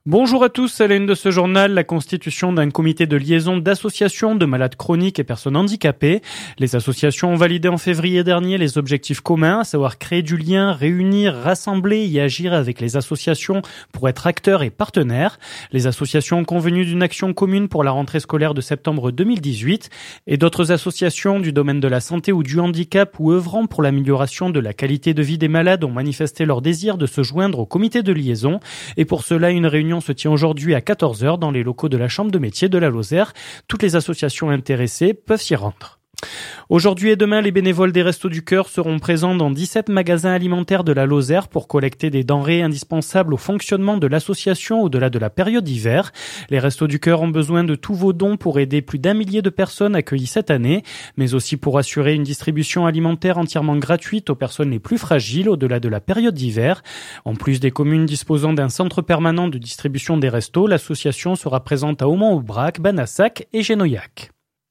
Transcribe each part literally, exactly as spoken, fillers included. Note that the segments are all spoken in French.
Bonjour à tous, à la une de ce journal, la constitution d'un comité de liaison d'associations de malades chroniques et personnes handicapées. Les associations ont validé en février dernier les objectifs communs, à savoir créer du lien, réunir, rassembler et agir avec les associations pour être acteurs et partenaires. Les associations ont convenu d'une action commune pour la rentrée scolaire de septembre deux mille dix-huit et d'autres associations du domaine de la santé ou du handicap ou œuvrant pour l'amélioration de la qualité de vie des malades ont manifesté leur désir de se joindre au comité de liaison et pour cela une réunion se tient aujourd'hui à quatorze heures dans les locaux de la Chambre de métiers de la Lozère. Toutes les associations intéressées peuvent s'y rendre. Aujourd'hui et demain, les bénévoles des Restos du Cœur seront présents dans dix-sept magasins alimentaires de la Lozère pour collecter des denrées indispensables au fonctionnement de l'association au-delà de la période d'hiver. Les Restos du Cœur ont besoin de tous vos dons pour aider plus d'un millier de personnes accueillies cette année, mais aussi pour assurer une distribution alimentaire entièrement gratuite aux personnes les plus fragiles au-delà de la période d'hiver. En plus des communes disposant d'un centre permanent de distribution des restos, l'association sera présente à Aumont-Aubrac, Banassac et Génoyac.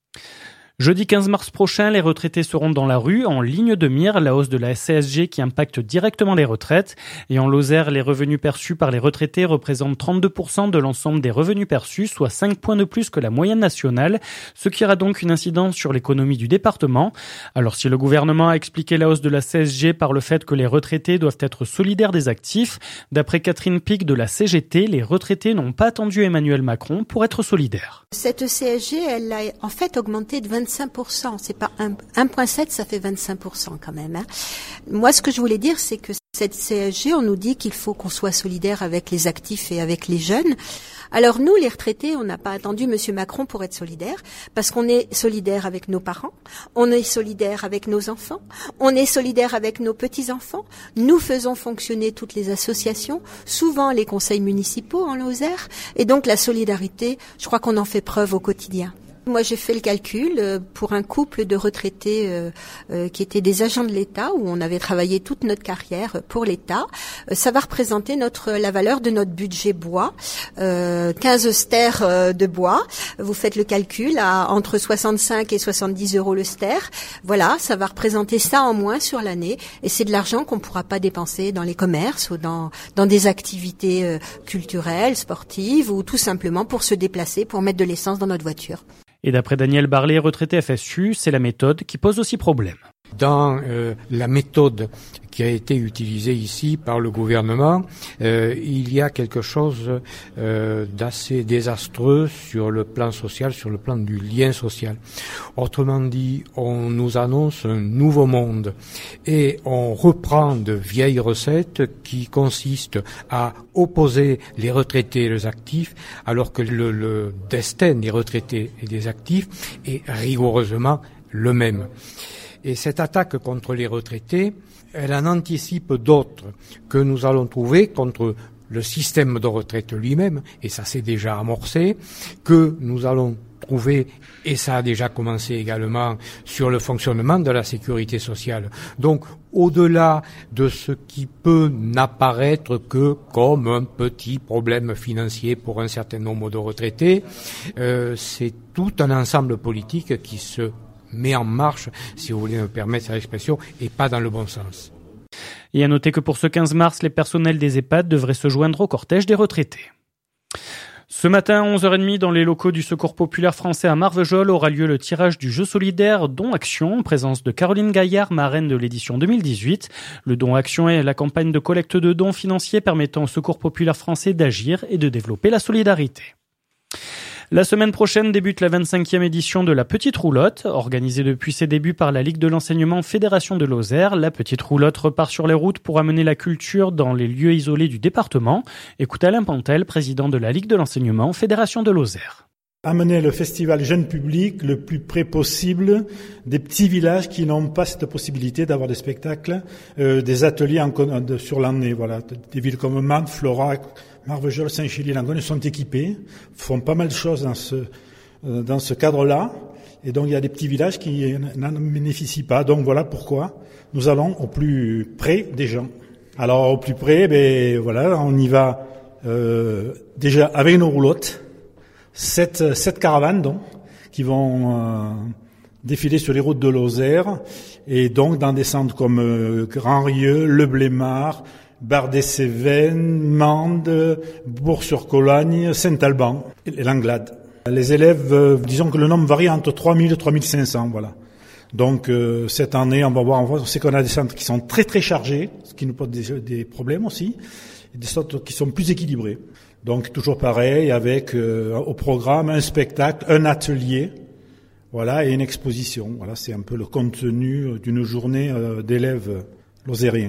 Jeudi quinze mars prochain, les retraités seront dans la rue, en ligne de mire, la hausse de la C S G qui impacte directement les retraites. Et en Lozère, les revenus perçus par les retraités représentent trente-deux pour cent de l'ensemble des revenus perçus, soit cinq points de plus que la moyenne nationale, ce qui aura donc une incidence sur l'économie du département. Alors si le gouvernement a expliqué la hausse de la C S G par le fait que les retraités doivent être solidaires des actifs, d'après Catherine Pic de la C G T, les retraités n'ont pas attendu Emmanuel Macron pour être solidaires. Cette C S G, elle a en fait augmenté de vingt-cinq pour cent. C'est pas un virgule sept, ça fait vingt-cinq pour cent quand même. Hein. Moi, ce que je voulais dire, c'est que cette C S G, on nous dit qu'il faut qu'on soit solidaire avec les actifs et avec les jeunes. Alors nous, les retraités, on n'a pas attendu Monsieur Macron pour être solidaire, parce qu'on est solidaire avec nos parents, on est solidaire avec nos enfants, on est solidaire avec nos petits-enfants. Nous faisons fonctionner toutes les associations, souvent les conseils municipaux en Lozère, et donc la solidarité, je crois qu'on en fait preuve au quotidien. Moi, j'ai fait le calcul pour un couple de retraités euh, euh, qui étaient des agents de l'État, où on avait travaillé toute notre carrière pour l'État. Euh, ça va représenter notre la valeur de notre budget bois, euh, quinze stères euh, de bois. Vous faites le calcul à entre soixante-cinq et soixante-dix euros le stère. Voilà, ça va représenter ça en moins sur l'année, et c'est de l'argent qu'on ne pourra pas dépenser dans les commerces ou dans dans des activités euh, culturelles, sportives, ou tout simplement pour se déplacer, pour mettre de l'essence dans notre voiture. Et d'après Daniel Barlet, retraité F S U, c'est la méthode qui pose aussi problème. Dans euh, la méthode qui a été utilisée ici par le gouvernement, euh, il y a quelque chose euh, d'assez désastreux sur le plan social, sur le plan du lien social. Autrement dit, on nous annonce un nouveau monde et on reprend de vieilles recettes qui consistent à opposer les retraités et les actifs, alors que le, le destin des retraités et des actifs est rigoureusement le même. Et cette attaque contre les retraités, elle en anticipe d'autres que nous allons trouver contre le système de retraite lui-même, et ça s'est déjà amorcé, que nous allons trouver, et ça a déjà commencé également, sur le fonctionnement de la sécurité sociale. Donc, au-delà de ce qui peut n'apparaître que comme un petit problème financier pour un certain nombre de retraités, euh, c'est tout un ensemble politique qui se met en marche, si vous voulez me permettre cette expression, et pas dans le bon sens. Et à noter que pour ce quinze mars, les personnels des EHPAD devraient se joindre au cortège des retraités. Ce matin, à onze heures trente, dans les locaux du Secours populaire français à Marvejols, aura lieu le tirage du jeu solidaire Don Action, en présence de Caroline Gaillard, marraine de l'édition deux mille dix-huit. Le Don Action est la campagne de collecte de dons financiers permettant au Secours populaire français d'agir et de développer la solidarité. La semaine prochaine débute la vingt-cinquième édition de la Petite Roulotte. Organisée depuis ses débuts par la Ligue de l'enseignement Fédération de Lozère, la Petite Roulotte repart sur les routes pour amener la culture dans les lieux isolés du département. Écoute Alain Pantel, président de la Ligue de l'enseignement Fédération de Lozère. Amener le festival jeune public le plus près possible des petits villages qui n'ont pas cette possibilité d'avoir des spectacles, euh, des ateliers en, de, sur l'année. Voilà, des villes comme Manthes, Florac, Marvejols, Saint-Chély-Langogne sont équipés, font pas mal de choses dans ce euh, dans ce cadre-là, et donc il y a des petits villages qui n'en bénéficient pas. Donc voilà pourquoi nous allons au plus près des gens. Alors au plus près, ben voilà, on y va euh, déjà avec nos roulottes. Sept, sept caravanes donc qui vont euh, défiler sur les routes de Lozère et donc dans des centres comme euh, Grand-Rieux, Le Blémard, Bar-des-Cévennes, Mende, Bourg-sur-Cologne, Saint-Alban et Langlade. Les élèves, euh, disons que le nombre varie entre trois mille et trois mille cinq cents, voilà. Donc euh, cette année, on va voir, on sait qu'on a des centres qui sont très très chargés, ce qui nous pose des, des problèmes aussi, et des centres qui sont plus équilibrés. Donc toujours pareil, avec euh, au programme un spectacle, un atelier, voilà, et une exposition. Voilà, c'est un peu le contenu d'une journée euh, d'élèves lozériens.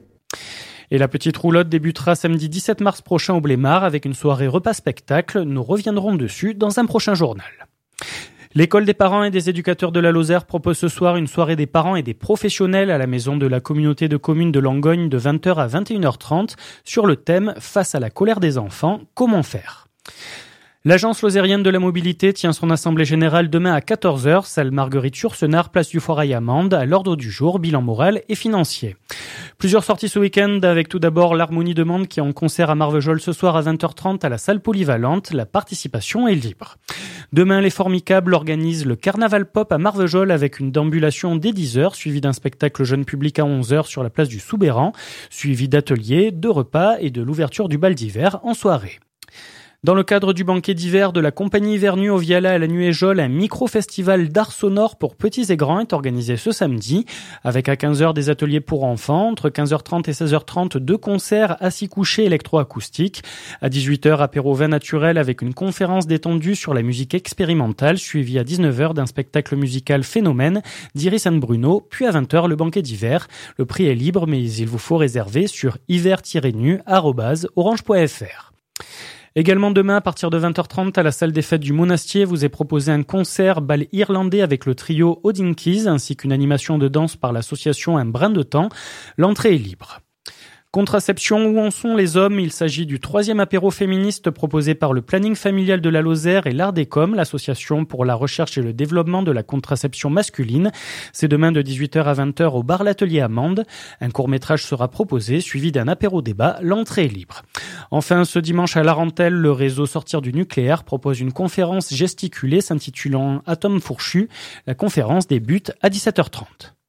Et la petite roulotte débutera samedi dix-sept mars prochain au Blémard avec une soirée repas-spectacle. Nous reviendrons dessus dans un prochain journal. L'école des parents et des éducateurs de la Lozère propose ce soir une soirée des parents et des professionnels à la maison de la communauté de communes de Langogne de vingt heures à vingt et une heures trente sur le thème « Face à la colère des enfants, comment faire ?» L'Agence lozérienne de la mobilité tient son assemblée générale demain à quatorze heures, salle Marguerite Yourcenar, place du Foirail à Mende, à l'ordre du jour, bilan moral et financier. Plusieurs sorties ce week-end avec tout d'abord l'Harmonie de Mende qui est en concert à Marvejols ce soir à vingt heures trente à la salle polyvalente. La participation est libre. Demain, les Formicables organisent le Carnaval Pop à Marvejols avec une déambulation dès dix heures, suivie d'un spectacle jeune public à onze heures sur la place du Soubéran, suivi d'ateliers, de repas et de l'ouverture du bal d'hiver en soirée. Dans le cadre du banquet d'hiver de la compagnie Vernu au Viala à la Nuéjole, un micro-festival d'art sonore pour petits et grands est organisé ce samedi, avec à quinze heures des ateliers pour enfants, entre quinze heures trente et seize heures trente deux concerts assis couchés électro-acoustiques, à dix-huit heures apéro vin naturel avec une conférence détendue sur la musique expérimentale, suivie à dix-neuf heures d'un spectacle musical Phénomène d'Iris Anne Bruno, puis à vingt heures le banquet d'hiver. Le prix est libre, mais il vous faut réserver sur hiver tiret nu arobase orange point f r. Également demain, à partir de vingt heures trente, à la salle des fêtes du Monastier, vous est proposé un concert bal irlandais avec le trio Odinkies, ainsi qu'une animation de danse par l'association Un Brin de Temps. L'entrée est libre. Contraception, où en sont les hommes? Il s'agit du troisième apéro féministe proposé par le planning familial de la Lozère et l'Ardécom, l'association pour la recherche et le développement de la contraception masculine. C'est demain de dix-huit heures à vingt heures au bar L'Atelier à Mende. Un court-métrage sera proposé, suivi d'un apéro-débat. L'entrée est libre. Enfin, ce dimanche à Larentelle, le réseau Sortir du nucléaire propose une conférence gesticulée s'intitulant Atomes fourchus. La conférence débute à dix-sept heures trente.